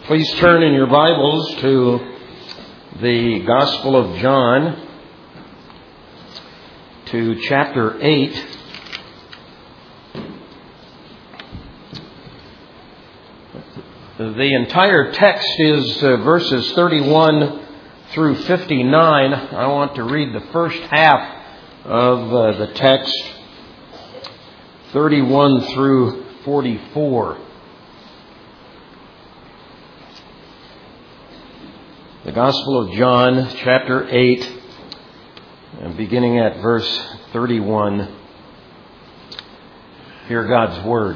Please turn in your Bibles to the Gospel of John, to chapter 8. The entire text is verses 31 through 59. I want to read the first half of the text, 31 through 44. The Gospel of John, chapter 8, and beginning at verse 31. Hear God's Word.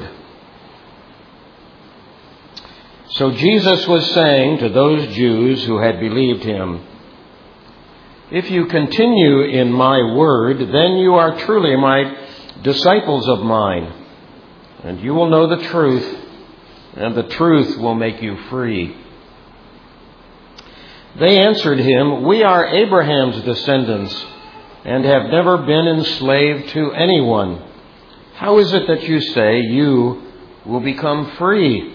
So Jesus was saying to those Jews who had believed him, "If you continue in my word, then you are truly my disciples of mine, and you will know the truth, and the truth will make you free." They answered him, "We are Abraham's descendants and have never been enslaved to anyone. How is it that you say you will become free?"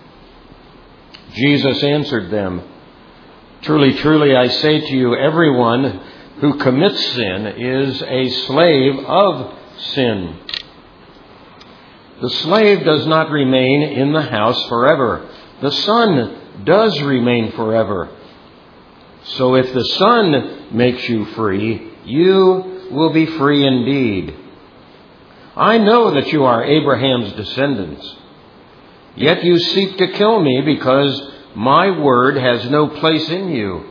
Jesus answered them, "Truly, truly, I say to you, everyone who commits sin is a slave of sin. The slave does not remain in the house forever. The Son does remain forever. So if the Son makes you free, you will be free indeed. I know that you are Abraham's descendants. Yet you seek to kill me because my word has no place in you.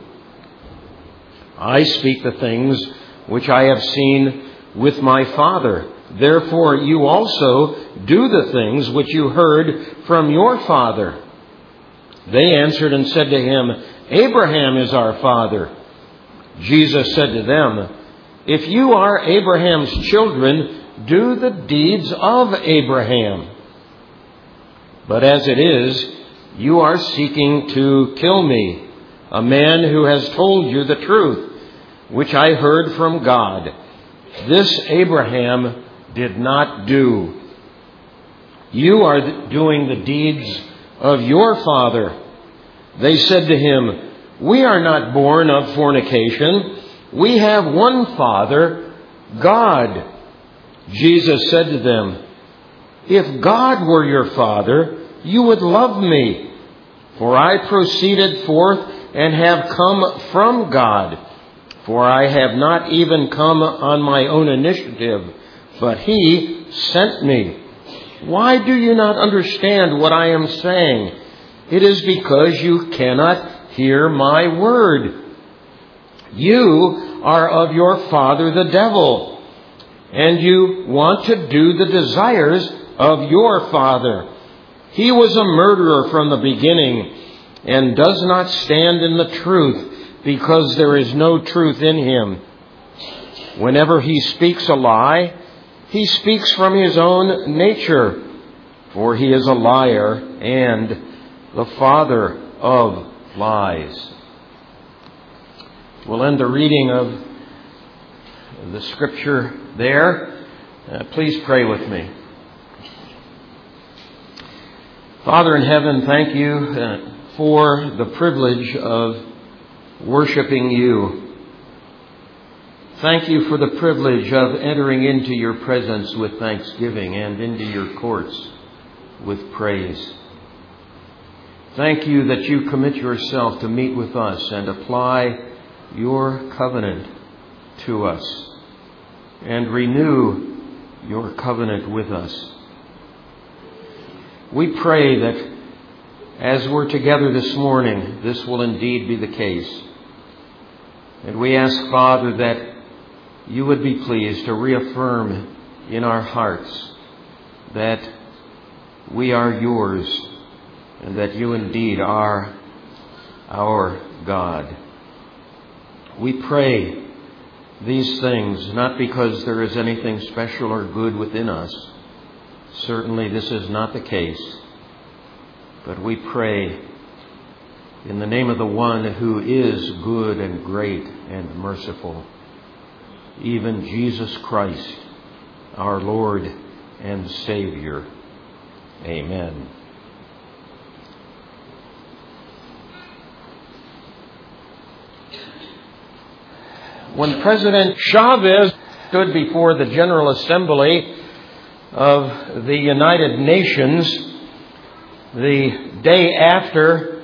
I speak the things which I have seen with my Father. Therefore you also do the things which you heard from your father." They answered and said to him, "Abraham is our father." Jesus said to them, "If you are Abraham's children, do the deeds of Abraham. But as it is, you are seeking to kill me, a man who has told you the truth, which I heard from God. This Abraham did not do. You are doing the deeds of your father." They said to him, "We are not born of fornication. We have one Father, God." Jesus said to them, "If God were your Father, you would love me, for I proceeded forth and have come from God. For I have not even come on my own initiative, but He sent me. Why do you not understand what I am saying? It is because you cannot hear my word. You are of your father the devil, and you want to do the desires of your father. He was a murderer from the beginning and does not stand in the truth, because there is no truth in him. Whenever he speaks a lie, he speaks from his own nature, for he is a liar and the father of lies." We'll end the reading of the scripture there. Please pray with me. Father in heaven, thank you for the privilege of worshiping you. Thank you for the privilege of entering into your presence with thanksgiving and into your courts with praise. Thank you that you commit yourself to meet with us and apply your covenant to us and renew your covenant with us. We pray that as we're together this morning, this will indeed be the case. And we ask, Father, that you would be pleased to reaffirm in our hearts that we are yours and that you indeed are our God. We pray these things not because there is anything special or good within us. Certainly this is not the case. But we pray in the name of the one who is good and great and merciful, even Jesus Christ, our Lord and Savior. Amen. When President Chavez stood before the General Assembly of the United Nations the day after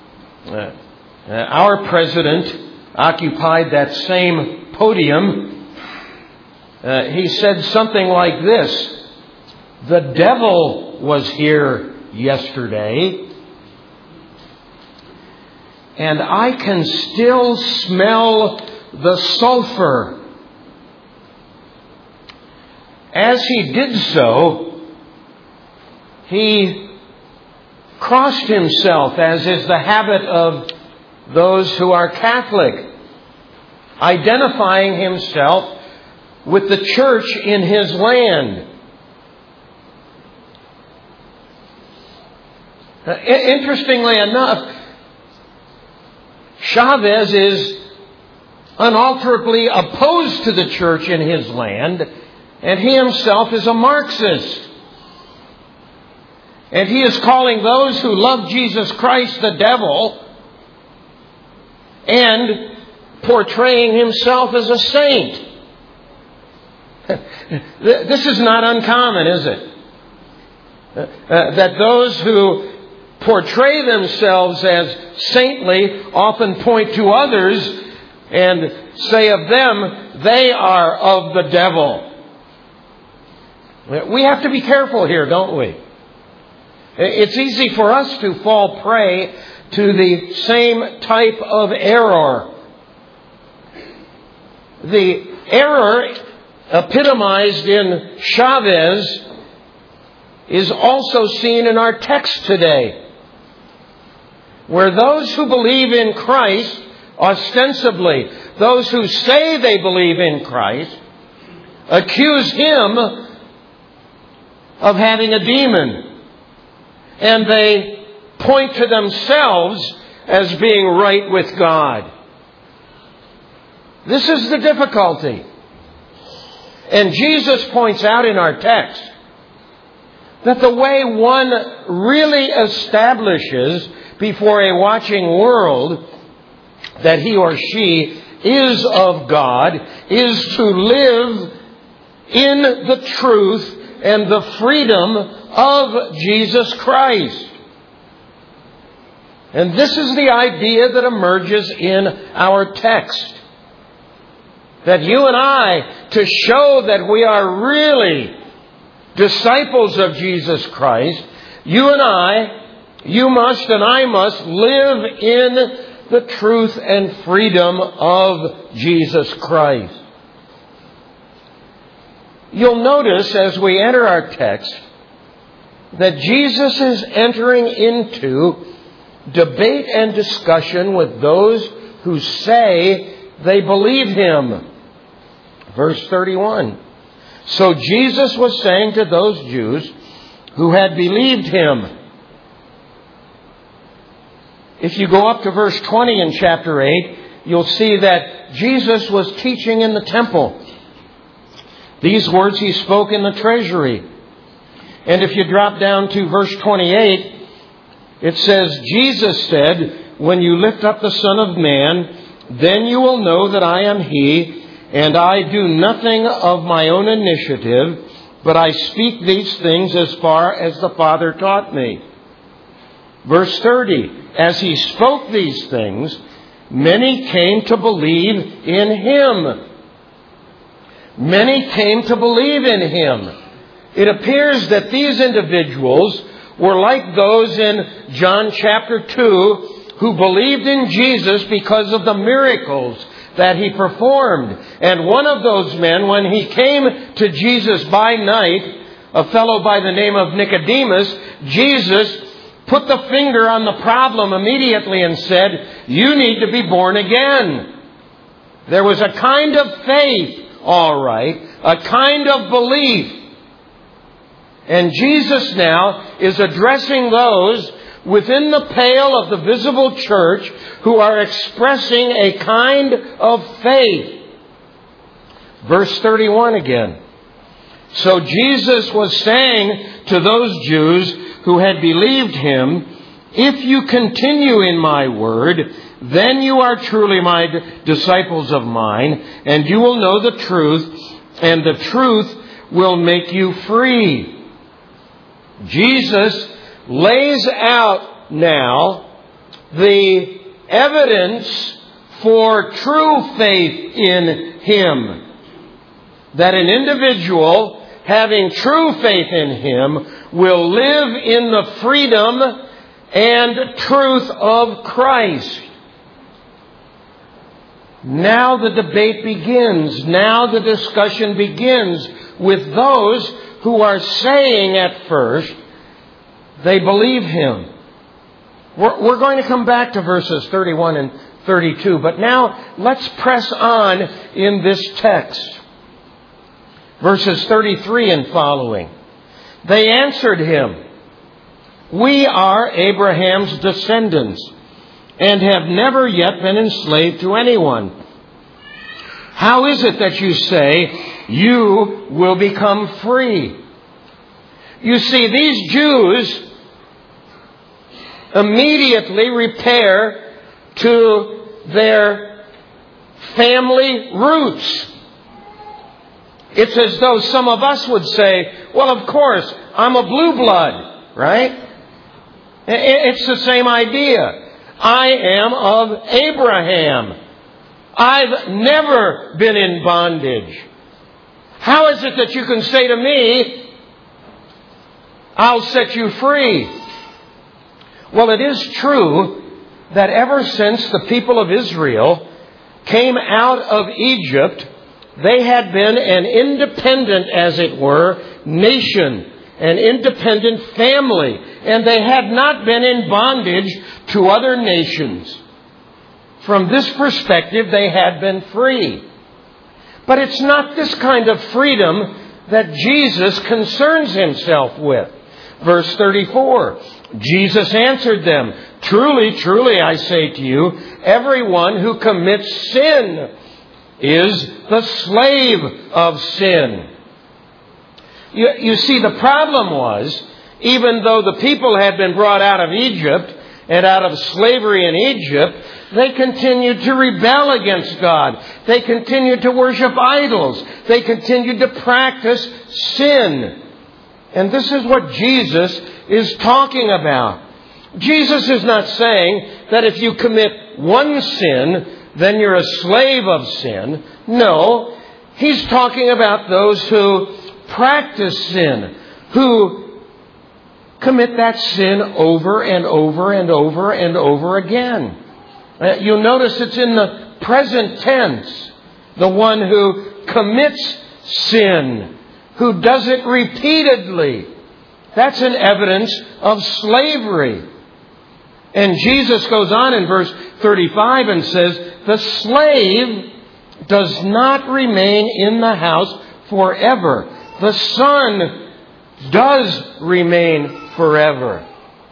our president occupied that same podium, he said something like this: "The devil was here yesterday, and I can still smell the sulfur." As he did so, he crossed himself, as is the habit of those who are Catholic, identifying himself with the church in his land. Interestingly enough, Chavez is unalterably opposed to the church in his land, and he himself is a Marxist. And he is calling those who love Jesus Christ the devil and portraying himself as a saint. This is not uncommon, is it? That those who portray themselves as saintly often point to others and say of them, they are of the devil. We have to be careful here, don't we? It's easy for us to fall prey to the same type of error. The error epitomized in Chavez is also seen in our text today, where those who believe in Christ, ostensibly those who say they believe in Christ, accuse Him of having a demon. And they point to themselves as being right with God. This is the difficulty. And Jesus points out in our text that the way one really establishes before a watching world that he or she is of God is to live in the truth and the freedom of Jesus Christ. And this is the idea that emerges in our text. That you and I, to show that we are really disciples of Jesus Christ, you and I must live in the truth and freedom of Jesus Christ. You'll notice as we enter our text that Jesus is entering into debate and discussion with those who say they believe Him. Verse 31. So Jesus was saying to those Jews who had believed Him. If you go up to verse 20 in chapter 8, you'll see that Jesus was teaching in the temple. These words He spoke in the treasury. And if you drop down to verse 28, it says, Jesus said, when you lift up the Son of Man, then you will know that I am He, and I do nothing of my own initiative, but I speak these things as far as the Father taught me. Verse 30, as He spoke these things, many came to believe in Him. Many came to believe in Him. It appears that these individuals were like those in John chapter 2 who believed in Jesus because of the miracles that He performed. And one of those men, when he came to Jesus by night, a fellow by the name of Nicodemus, Jesus put the finger on the problem immediately and said, you need to be born again. There was a kind of faith, all right, a kind of belief. And Jesus now is addressing those within the pale of the visible church who are expressing a kind of faith. Verse 31 again. So Jesus was saying to those Jews who had believed Him, If you continue in my word, then you are truly my disciples of mine, and you will know the truth, and the truth will make you free. Jesus lays out now the evidence for true faith in Him. That an individual having true faith in Him will live in the freedom and truth of Christ. Now the debate begins. Now the discussion begins with those who are saying at first they believe Him. We're going to come back to verses 31 and 32, but now let's press on in this text. Verses 33 and following. They answered him, "We are Abraham's descendants and have never yet been enslaved to anyone. How is it that you say you will become free?" You see, these Jews immediately repair to their family roots. It's as though some of us would say, well, of course, I'm a blue blood, right? It's the same idea. I am of Abraham. I've never been in bondage. How is it that you can say to me, I'll set you free? Well, it is true that ever since the people of Israel came out of Egypt, they had been an independent, as it were, nation, an independent family, and they had not been in bondage to other nations. From this perspective, they had been free. But it's not this kind of freedom that Jesus concerns Himself with. Verse 34, Jesus answered them, "Truly, truly, I say to you, everyone who commits sin is the slave of sin." You see, the problem was, even though the people had been brought out of Egypt and out of slavery in Egypt, they continued to rebel against God. They continued to worship idols. They continued to practice sin. And this is what Jesus is talking about. Jesus is not saying that if you commit one sin, then you're a slave of sin. No, He's talking about those who practice sin, who commit that sin over and over and over and over again. You'll notice it's in the present tense. The one who commits sin, who does it repeatedly. That's an evidence of slavery. And Jesus goes on in verse 35 and says, "The slave does not remain in the house forever. The Son does remain forever."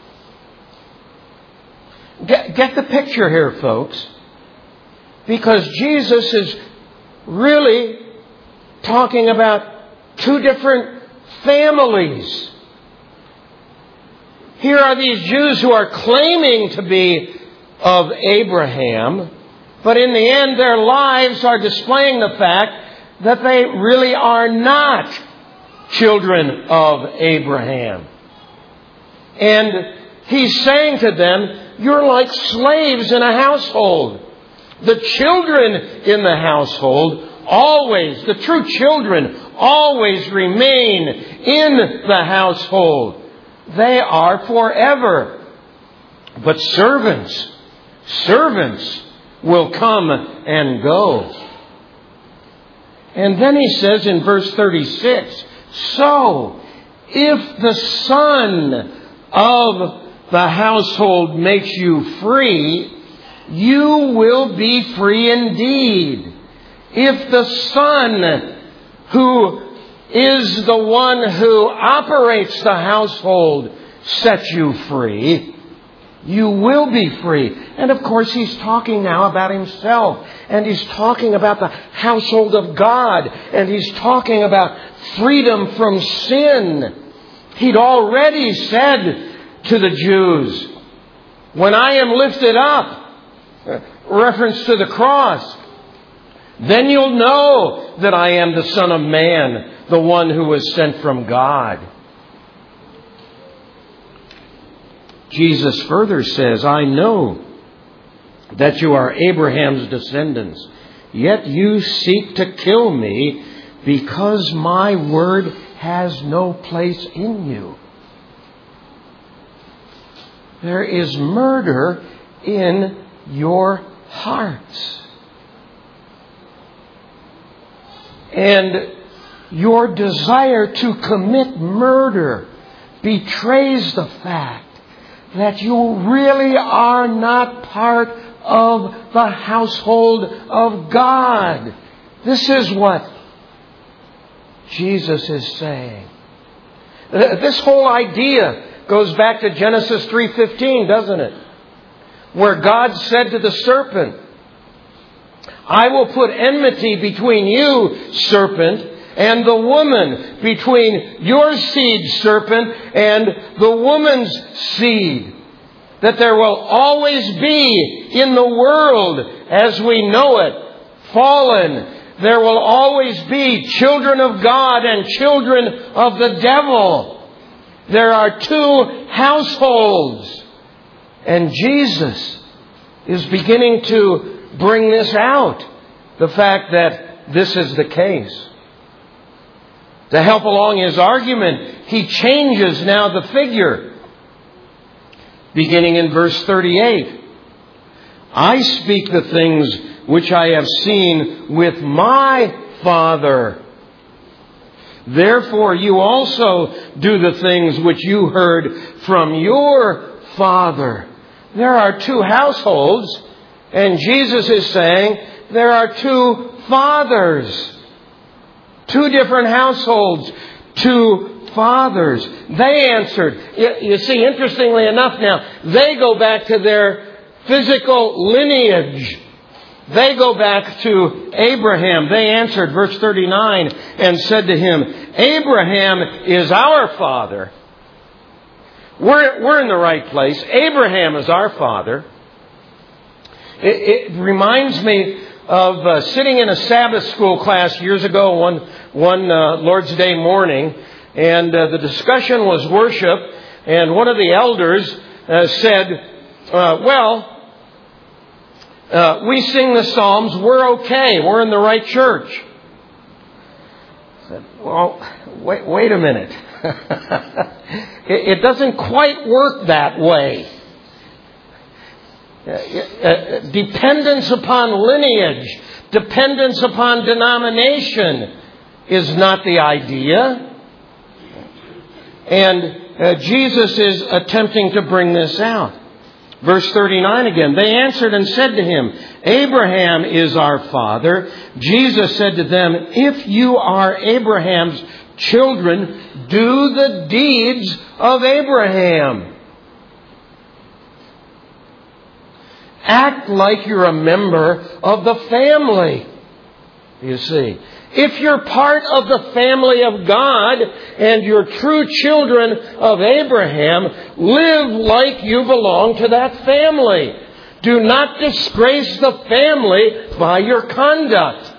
Get the picture here, folks. Because Jesus is really talking about two different families. Here are these Jews who are claiming to be of Abraham, but in the end their lives are displaying the fact that they really are not children of Abraham. And He's saying to them, you're like slaves in a household. The children in the household always, the true children, always remain in the household. They are forever. But servants will come and go. And then He says in verse 36, "So, if the Son of the household makes you free, you will be free indeed. If the Son, who is the one who operates the household, sets you free, you will be free." And of course, He's talking now about Himself. And He's talking about the household of God. And He's talking about freedom from sin. He'd already said to the Jews, when I am lifted up, reference to the cross, then you'll know that I am the Son of Man, the one who was sent from God. Jesus further says, I know that you are Abraham's descendants, yet you seek to kill me because my word has no place in you. There is murder in your hearts. And your desire to commit murder betrays the fact that you really are not part of the household of God. This is what Jesus is saying. This whole idea goes back to Genesis 3:15, doesn't it? Where God said to the serpent, I will put enmity between you, serpent, and the woman, between your seed, serpent, and the woman's seed. That there will always be in the world, as we know it, fallen. There will always be children of God and children of the devil. There are two households. And Jesus is beginning to bring this out. The fact that this is the case. To help along his argument, he changes now the figure. Beginning in verse 38. I speak the things which I have seen with my Father. Therefore you also do the things which you heard from your father. There are two households, and Jesus is saying there are two fathers. Two different households, two fathers. They answered. You see, interestingly enough now, they go back to their physical lineage. They go back to Abraham. They answered, verse 39, and said to him, Abraham is our father. We're in the right place. Abraham is our father. It reminds me of sitting in a Sabbath school class years ago, one Lord's Day morning, and the discussion was worship, and one of the elders said, we sing the Psalms, we're okay, we're in the right church. I said, well, wait a minute. It doesn't quite work that way. Dependence upon lineage, dependence upon denomination is not the idea. And Jesus is attempting to bring this out. Verse 39 again. They answered and said to him, Abraham is our father. Jesus said to them, if you are Abraham's children, do the deeds of Abraham. Act like you're a member of the family. You see, if you're part of the family of God and you're true children of Abraham, live like you belong to that family. Do not disgrace the family by your conduct.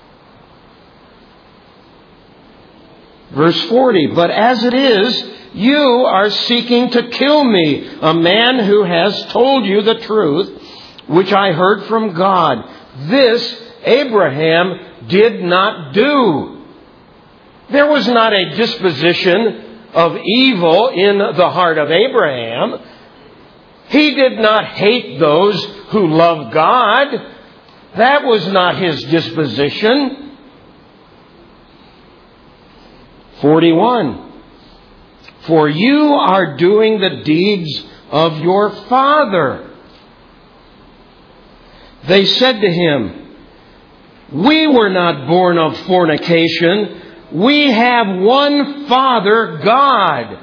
Verse 40, but as it is, you are seeking to kill me, a man who has told you the truth, which I heard from God. This Abraham did not do. There was not a disposition of evil in the heart of Abraham. He did not hate those who love God. That was not his disposition. 41. For you are doing the deeds of your father. They said to him, we were not born of fornication. We have one Father, God.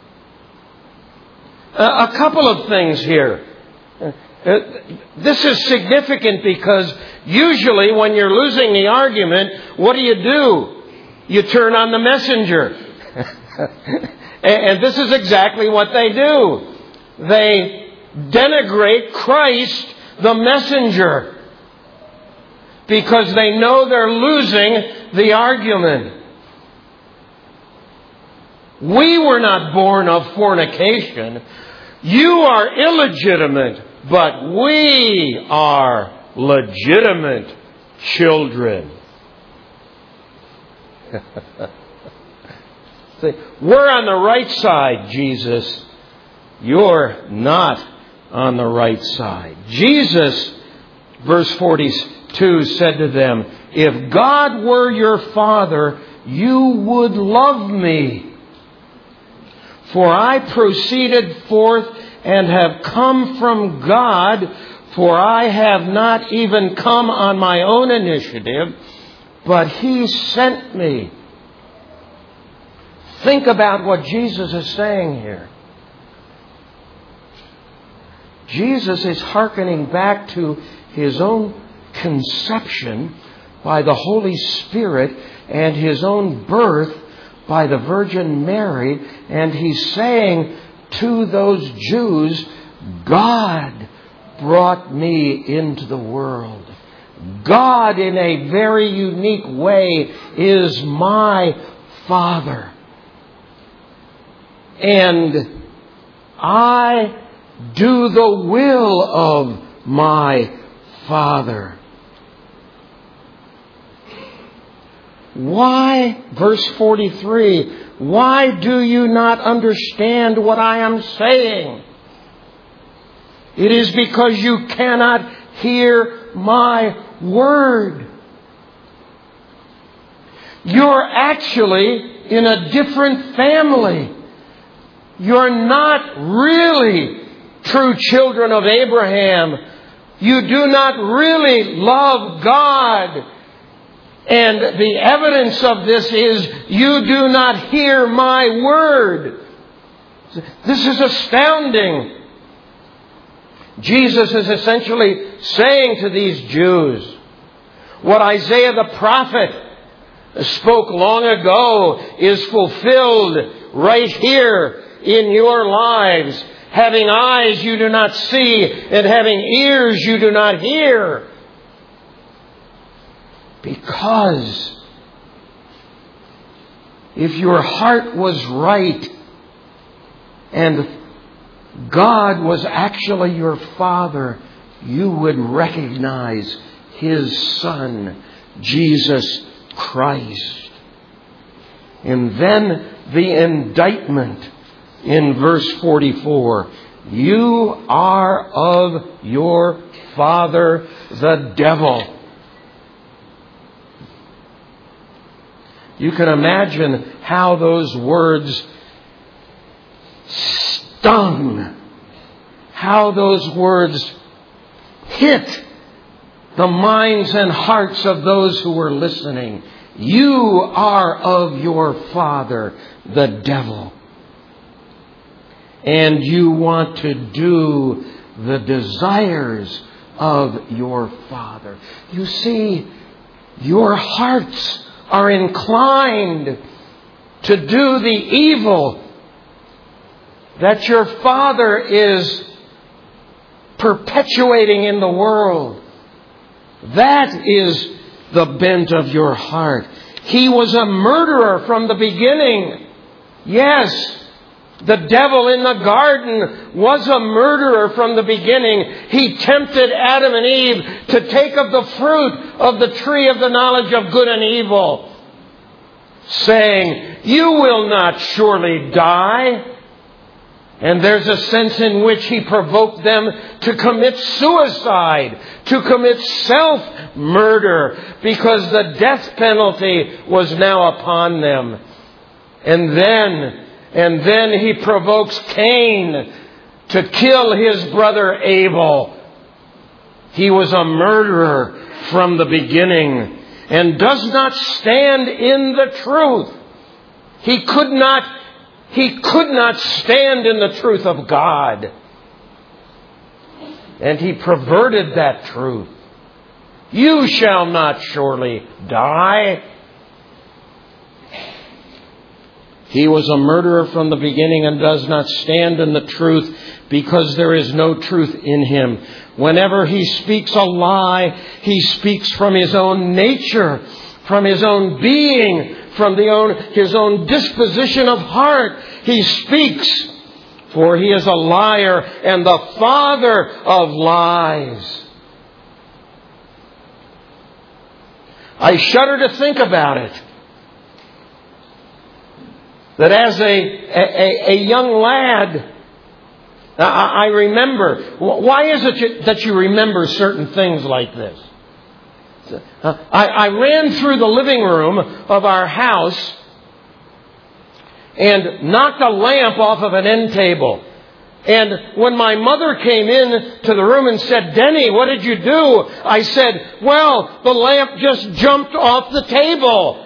A couple of things here. This is significant because usually when you're losing the argument, what do? You turn on the messenger. And this is exactly what they do. They denigrate Christ, the messenger, because they know they're losing the argument. We were not born of fornication. You are illegitimate, but we are legitimate children. We're on the right side, Jesus. You're not on the right side. Jesus, verse 42, said to them, "If God were your Father, you would love me. For I proceeded forth and have come from God, for I have not even come on my own initiative, but He sent me." Think about what Jesus is saying here. Jesus is hearkening back to His own conception by the Holy Spirit and His own birth by the Virgin Mary. And He's saying to those Jews, God brought me into the world. God, in a very unique way, is my Father. And I do the will of my Father. Why, verse 43, why do you not understand what I am saying? It is because you cannot hear my word. You're actually in a different family. You're not really true children of Abraham. You do not really love God. And the evidence of this is you do not hear my word. This is astounding. Jesus is essentially saying to these Jews what Isaiah the prophet spoke long ago is fulfilled right here in your lives. Having eyes you do not see, and having ears you do not hear. Because if your heart was right and God was actually your Father, you would recognize His Son, Jesus Christ. And then the indictment in verse 44. You are of your father, the devil. You can imagine how those words stung. How those words hit the minds and hearts of those who were listening. You are of your father, the devil. And you want to do the desires of your father. You see, your hearts are inclined to do the evil that your father is perpetuating in the world. That is the bent of your heart. He was a murderer from the beginning. Yes, the devil in the garden was a murderer from the beginning. He tempted Adam and Eve to take of the fruit of the tree of the knowledge of good and evil, saying, "You will not surely die." And there's a sense in which he provoked them to commit suicide, to commit self-murder, because the death penalty was now upon them. And then he provokes Cain to kill his brother Abel. He was a murderer from the beginning and does not stand in the truth. He could not stand in the truth of God. And he perverted that truth. You shall not surely die. He was a murderer from the beginning and does not stand in the truth because there is no truth in him. Whenever he speaks a lie, he speaks from his own nature, from his own being, from his own disposition of heart. He speaks, for he is a liar and the father of lies. I shudder to think about it. That as a young lad, I remember. Why is it that you remember certain things like this? I ran through the living room of our house and knocked a lamp off of an end table. And when my mother came in to the room and said, "Denny, what did you do?" I said, "Well, the lamp just jumped off the table."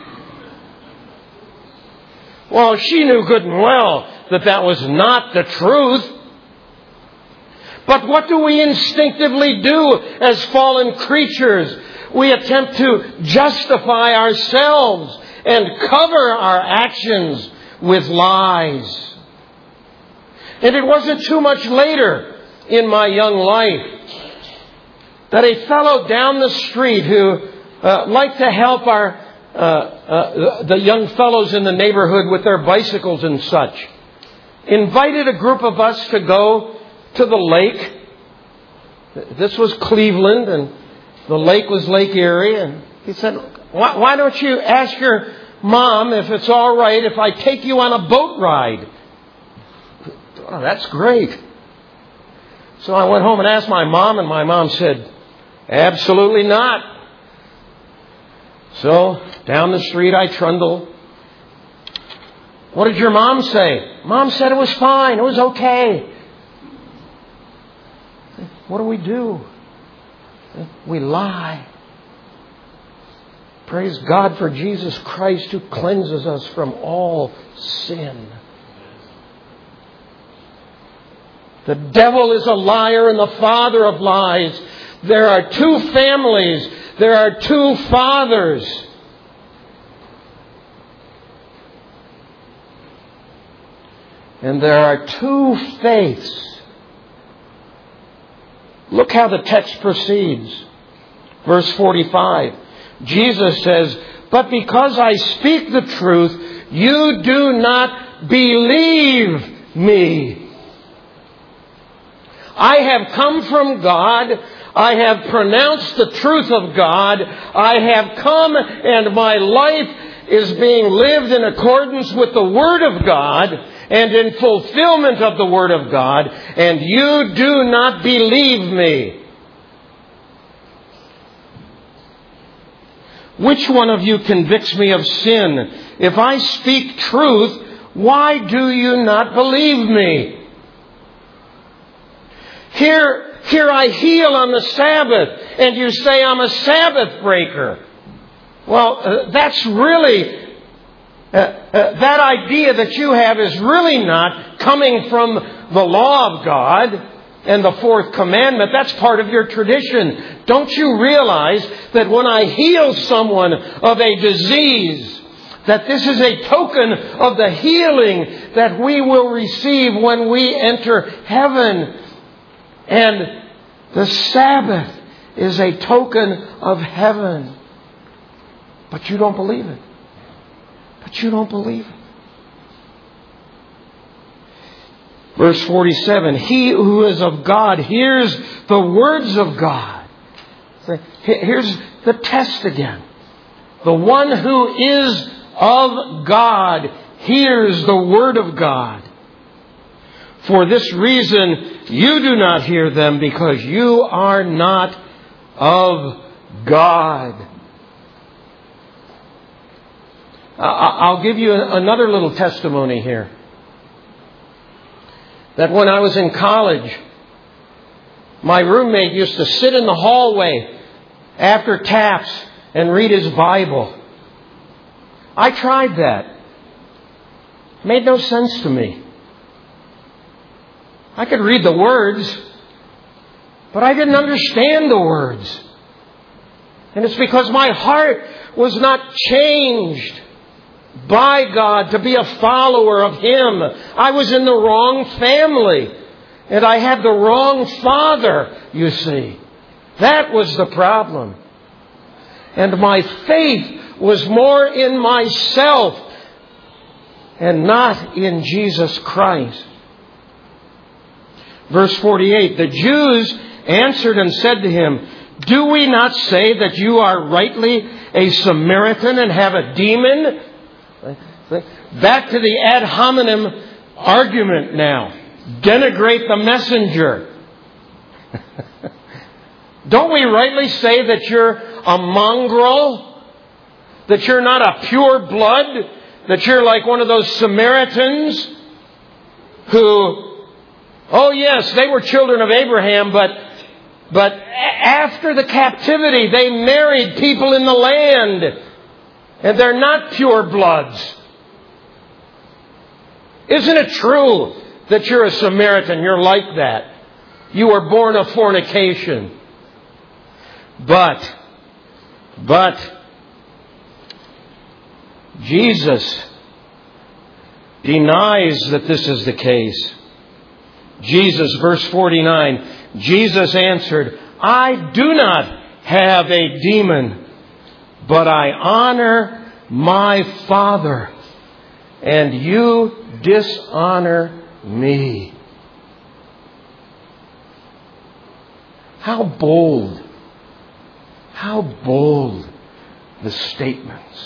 Well, she knew good and well that that was not the truth. But what do we instinctively do as fallen creatures? We attempt to justify ourselves and cover our actions with lies. And it wasn't too much later in my young life that a fellow down the street who liked to help the young fellows in the neighborhood with their bicycles and such, invited a group of us to go to the lake. This was Cleveland, and the lake was Lake Erie. And he said, why don't you ask your mom if it's all right if I take you on a boat ride? Oh, that's great. So I went home and asked my mom, and my mom said, absolutely not. So down the street I trundle. What did your mom say? Mom said it was fine. It was okay. What do? We lie. Praise God for Jesus Christ who cleanses us from all sin. The devil is a liar and the father of lies. There are two families. There are two fathers. And there are two faiths. Look how the text proceeds. Verse 45. Jesus says, "But because I speak the truth, you do not believe me. I have come from God. I have pronounced the truth of God. I have come and my life is being lived in accordance with the Word of God and in fulfillment of the Word of God, and you do not believe me. Which one of you convicts me of sin? If I speak truth, why do you not believe me? Here I heal on the Sabbath, and you say I'm a Sabbath breaker. Well, that's really, that idea that you have is really not coming from the law of God and the fourth commandment. That's part of your tradition. Don't you realize that when I heal someone of a disease, that this is a token of the healing that we will receive when we enter heaven? And the Sabbath is a token of heaven. But you don't believe it. Verse 47, he who is of God hears the words of God. Here's the test again. The one who is of God hears the word of God. For this reason, you do not hear them, because you are not of God. I'll give you another little testimony here. That when I was in college, my roommate used to sit in the hallway after taps and read his Bible. I tried that. It made no sense to me. I could read the words, but I didn't understand the words. And it's because my heart was not changed. by God to be a follower of Him. I was in the wrong family. And I had the wrong father, you see. That was the problem. And my faith was more in myself and not in Jesus Christ. Verse 48, the Jews answered and said to Him, do we not say that you are rightly a Samaritan and have a demon? Back to the ad hominem argument now. Denigrate the messenger. Don't we rightly say that you're a mongrel? That you're not a pure blood? That you're like one of those Samaritans who, oh yes, they were children of Abraham, but after the captivity, they married people in the land. And they're not pure bloods. Isn't it true that you're a Samaritan? You're like that. You were born of fornication. But Jesus denies that this is the case. Jesus, verse 49, Jesus answered, I do not have a demon, but I honor my Father, and you dishonor me. How bold the statements.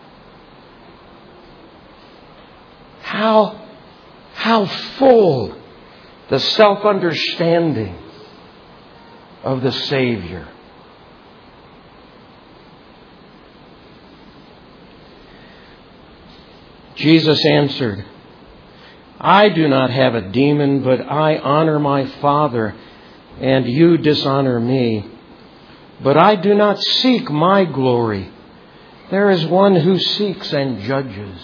How full the self-understanding of the Savior. Jesus answered, I do not have a demon, but I honor my Father, and you dishonor me. But I do not seek my glory. There is one who seeks and judges.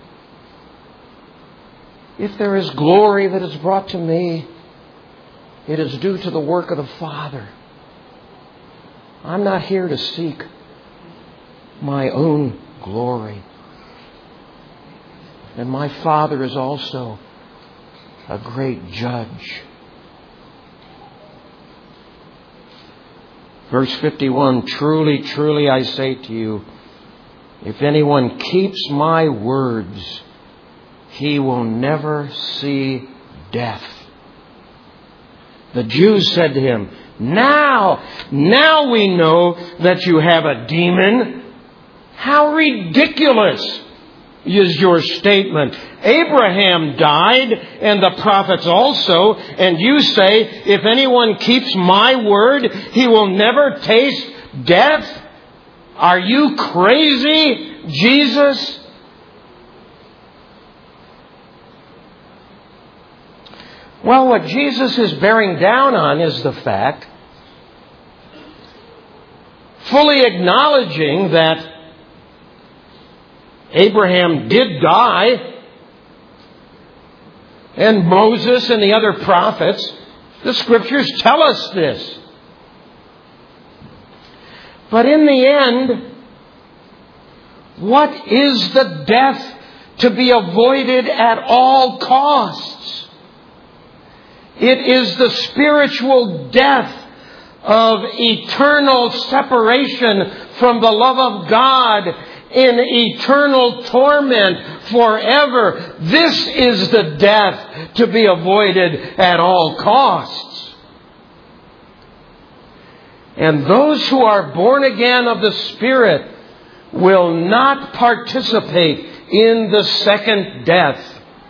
If there is glory that is brought to me, it is due to the work of the Father. I'm not here to seek my own glory. And my Father is also a great judge. Verse 51, truly, truly I say to you, if anyone keeps my words, he will never see death. The Jews said to him, Now we know that you have a demon. How ridiculous is your statement. Abraham died, and the prophets also, and you say, if anyone keeps my word, he will never taste death? Are you crazy, Jesus? Well, what Jesus is bearing down on is the fact, fully acknowledging that Abraham did die, and Moses and the other prophets, the Scriptures tell us this. But in the end, what is the death to be avoided at all costs? It is the spiritual death of eternal separation from the love of God in eternal torment forever. This is the death to be avoided at all costs. And those who are born again of the Spirit will not participate in the second death.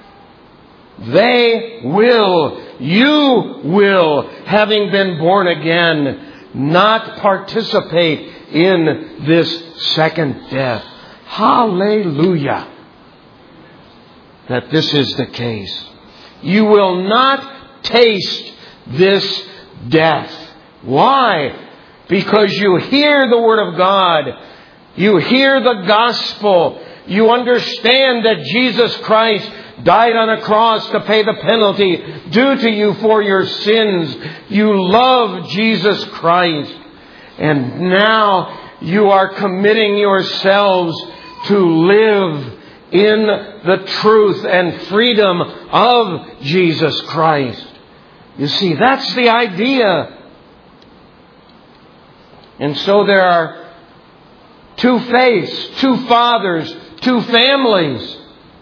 They will, you will, having been born again, not participate in this second death. Hallelujah! That this is the case. You will not taste this death. Why? Because you hear the Word of God. You hear the gospel. You understand that Jesus Christ died on a cross to pay the penalty due to you for your sins. You love Jesus Christ. And now you are committing yourselves to live in the truth and freedom of Jesus Christ. You see, that's the idea. And so there are two faiths, two fathers, two families.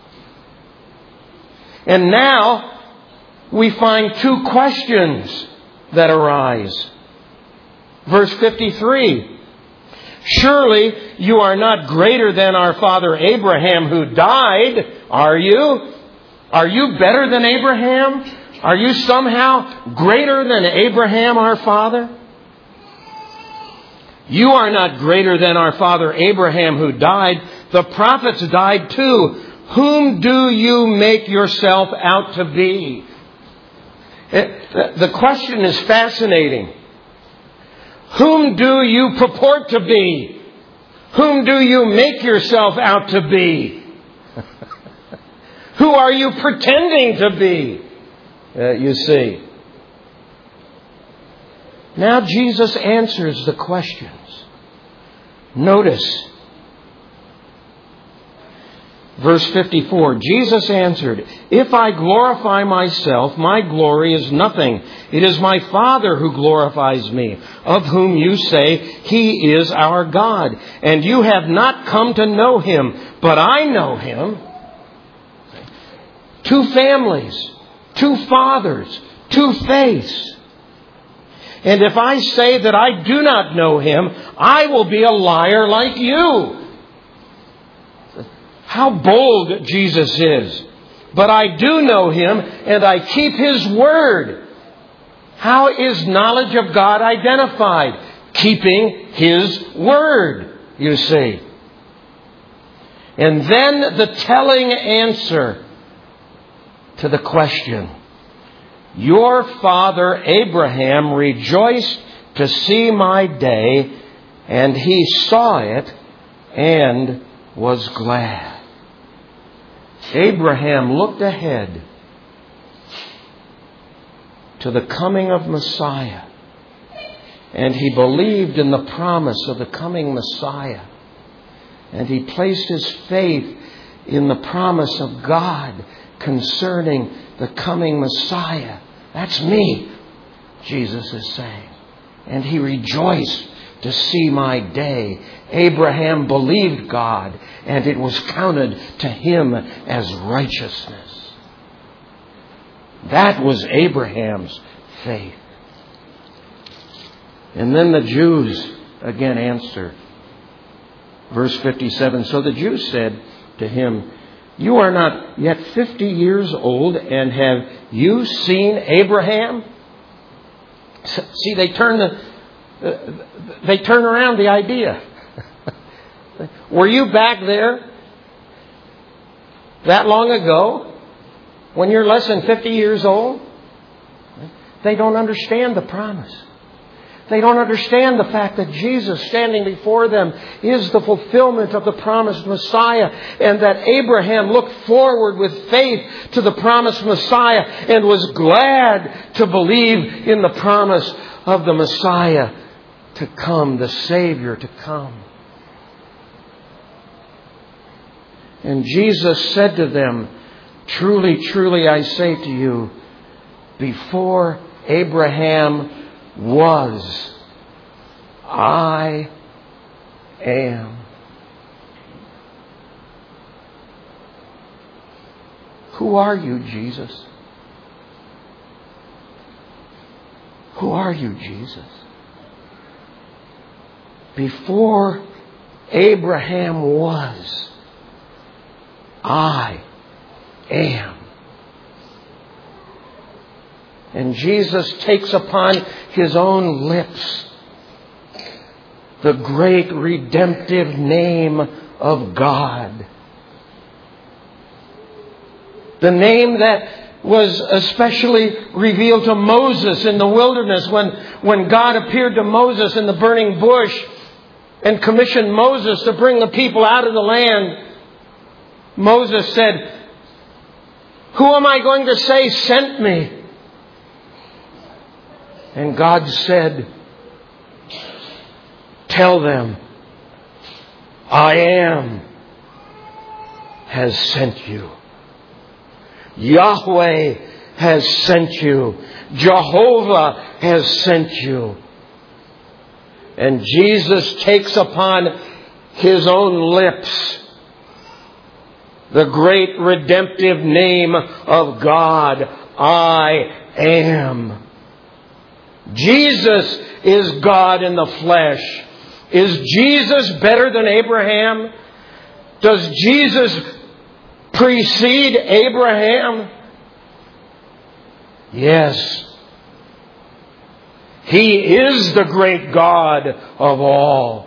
And now we find two questions that arise. Verse 53. Surely you are not greater than our father Abraham who died, are you? Are you better than Abraham? Are you somehow greater than Abraham our father? You are not greater than our father Abraham who died. The prophets died too. Whom do you make yourself out to be? The question is fascinating. Whom do you purport to be? Whom do you make yourself out to be? Who are you pretending to be? You see. Now Jesus answers the questions. Notice verse 54. Jesus answered, if I glorify myself, my glory is nothing. It is my Father who glorifies me, of whom you say He is our God. And you have not come to know Him, but I know Him. Two families, two fathers, two faiths. And if I say that I do not know Him, I will be a liar like you. How bold Jesus is. But I do know Him, and I keep His word. How is knowledge of God identified? Keeping His word, you see. And then the telling answer to the question. Your father Abraham rejoiced to see my day, and he saw it and was glad. Abraham looked ahead to the coming of Messiah, and he believed in the promise of the coming Messiah, and he placed his faith in the promise of God concerning the coming Messiah. That's me, Jesus is saying. And he rejoiced to see my day. Abraham believed God, and it was counted to him as righteousness. That was Abraham's faith. And then the Jews again answered. Verse 57, so the Jews said to him, you are not yet 50 years old, and have you seen Abraham? See, they turn around the idea. Were you back there that long ago when you're less than 50 years old? They don't understand the promise. They don't understand the fact that Jesus standing before them is the fulfillment of the promised Messiah, and that Abraham looked forward with faith to the promised Messiah and was glad to believe in the promise of the Messiah to come, the Savior to come. And Jesus said to them, truly, truly, I say to you, before Abraham was, I am. Who are you, Jesus? Who are you, Jesus? Before Abraham was, I am. And Jesus takes upon His own lips the great redemptive name of God. The name that was especially revealed to Moses in the wilderness when God appeared to Moses in the burning bush and commissioned Moses to bring the people out of the land. Moses said, who am I going to say sent me? And God said, tell them, I am has sent you. Yahweh has sent you. Jehovah has sent you. And Jesus takes upon His own lips the great redemptive name of God, I am. Jesus is God in the flesh. Is Jesus better than Abraham? Does Jesus precede Abraham? Yes. He is the great God of all.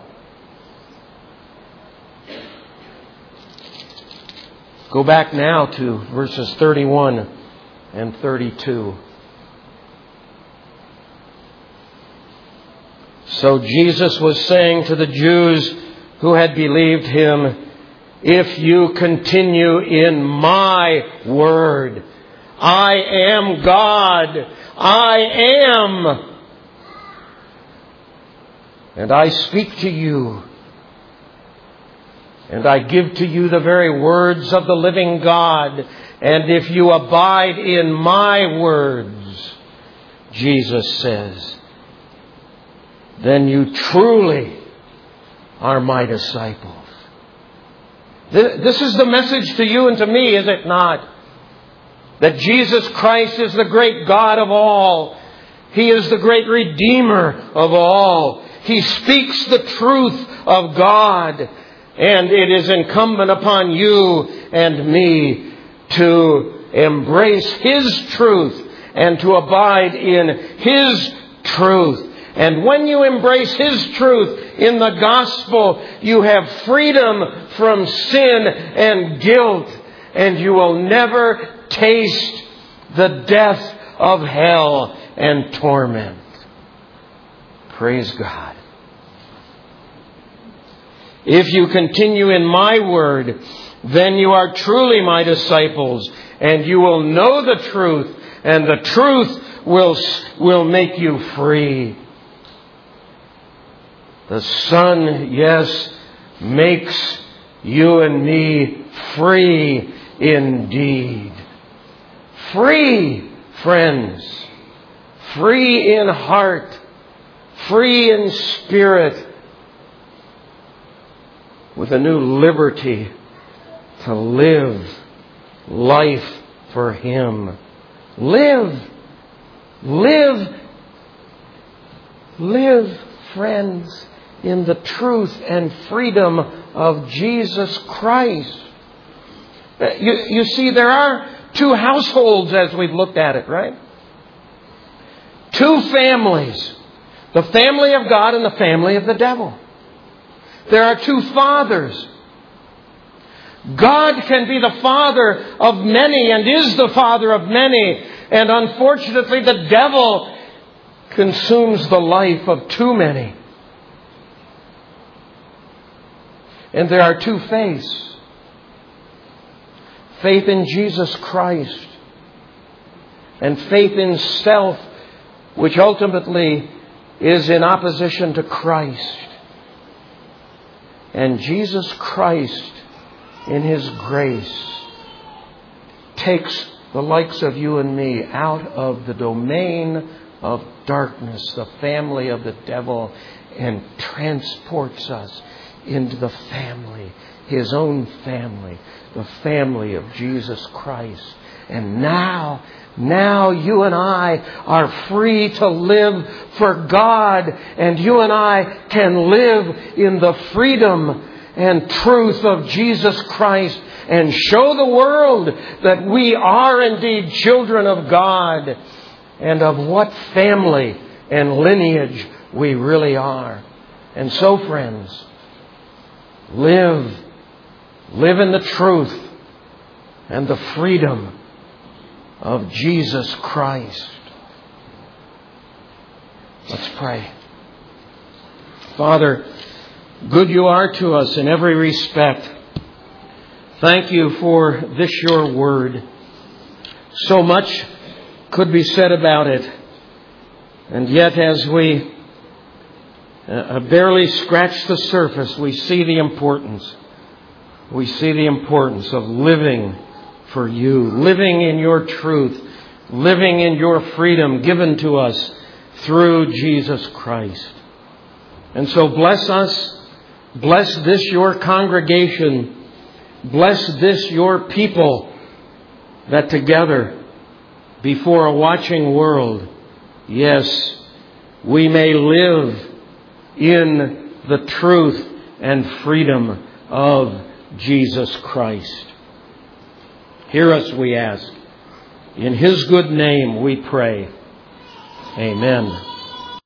Go back now to verses 31 and 32. So Jesus was saying to the Jews who had believed Him, if you continue in my word, I am God, I am. And I speak to you, and I give to you the very words of the living God. And if you abide in my words, Jesus says, then you truly are my disciples. This is the message to you and to me, is it not? That Jesus Christ is the great God of all. He is the great Redeemer of all. He speaks the truth of God. And it is incumbent upon you and me to embrace His truth and to abide in His truth. And when you embrace His truth in the gospel, you have freedom from sin and guilt, and you will never taste the death of hell and torment. Praise God. If you continue in my word, then you are truly my disciples, and you will know the truth, and the truth will make you free. The Son, yes, makes you and me free indeed. Free, friends. Free in heart. Free in spirit. With a new liberty to live life for Him. Live, friends, in the truth and freedom of Jesus Christ. You see, there are two households as we've looked at it, right? Two families. The family of God and the family of the devil. There are two fathers. God can be the father of many and is the father of many. And unfortunately, the devil consumes the life of too many. And there are two faiths. Faith in Jesus Christ and faith in self, which ultimately is in opposition to Christ. And Jesus Christ, in His grace, takes the likes of you and me out of the domain of darkness, the family of the devil, and transports us into the family, His own family, the family of Jesus Christ. And now you and I are free to live for God, and you and I can live in the freedom and truth of Jesus Christ and show the world that we are indeed children of God and of what family and lineage we really are. And so, friends, live in the truth and the freedom of Jesus Christ. Let's pray. Father, good you are to us in every respect. Thank you for this your word. So much could be said about it. And yet as we barely scratch the surface, we see the importance. we see the importance of living for you, living in your truth, living in your freedom given to us through Jesus Christ. And so bless us, bless this your congregation, bless this your people, that together before a watching world, yes, we may live in the truth and freedom of Jesus Christ. Hear us, we ask. In His good name we pray. Amen.